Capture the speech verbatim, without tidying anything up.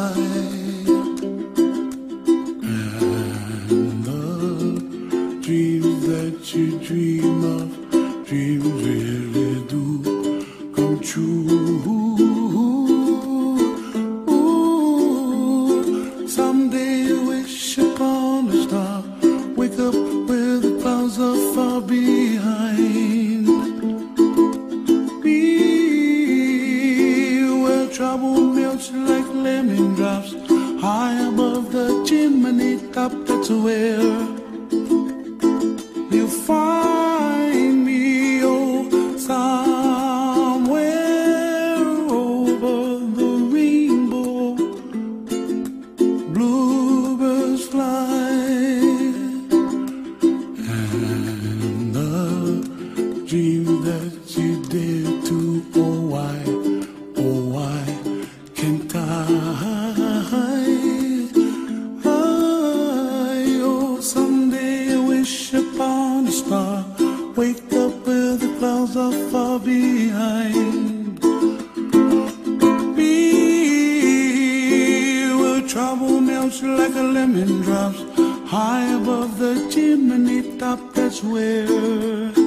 And the dreams that you dream of, dreams really do come true. Ooh, someday you wish upon a star, wake up where the clouds are far behind. Be where trouble melts like lemon drops, high above the chimney top. That's where you find me, oh, somewhere over the rainbow. Bluebirds fly, and the dream that you dare to, oh why, oh why can't I? Upon a star, wake up where the clouds are far behind. Be where trouble melts like a lemon drops, high above the chimney top. That's where